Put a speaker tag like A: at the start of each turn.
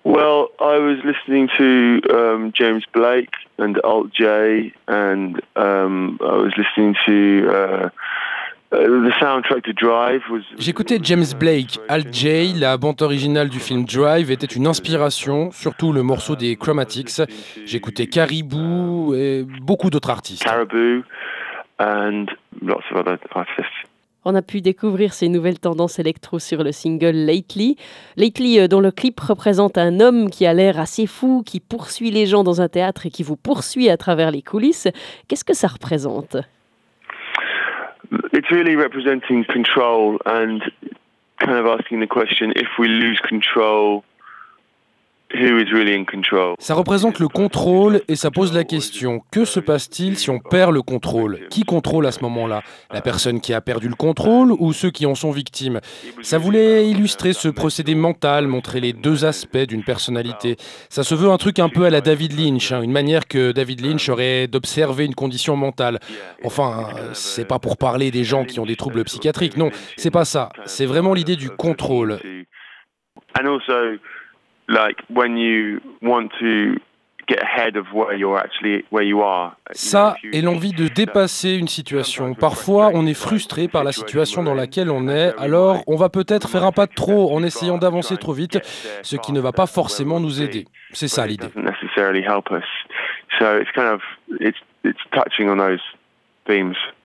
A: Well, I was listening to James Blake and Alt J, and I was listening to the soundtrack to Drive.
B: J'écoutais James Blake, Al J, la bande originale du film Drive était une inspiration, surtout le morceau des Chromatics. J'écoutais Caribou et beaucoup d'autres artistes.
A: Caribou and lots of other artists.
C: On a pu découvrir ces nouvelles tendances électro sur le single Lately. Lately, dont le clip représente un homme qui a l'air assez fou, qui poursuit les gens dans un théâtre et qui vous poursuit à travers les coulisses. Qu'est-ce que ça représente ?
A: It's really representing control and kind of asking the question, if we lose control, who is really in control?
B: Ça représente le contrôle et ça pose la question, que se passe-t-il si on perd le contrôle ? Qui contrôle à ce moment-là ? La personne qui a perdu le contrôle ou ceux qui en sont victimes ? Ça voulait illustrer ce procédé mental, montrer les deux aspects d'une personnalité. Ça se veut un truc un peu à la David Lynch, une manière que David Lynch aurait d'observer une condition mentale. Enfin, c'est pas pour parler des gens qui ont des troubles psychiatriques, non, c'est pas ça. C'est vraiment l'idée du contrôle.
A: And also, like when you want to get ahead of where you are.
B: Ça et l'envie de dépasser une situation. Parfois, on est frustré par la situation dans laquelle on est, alors on va peut-être faire un pas de trop en essayant d'avancer trop vite, ce qui ne va pas forcément nous aider. C'est ça l'idée.
A: So it's touching on those themes.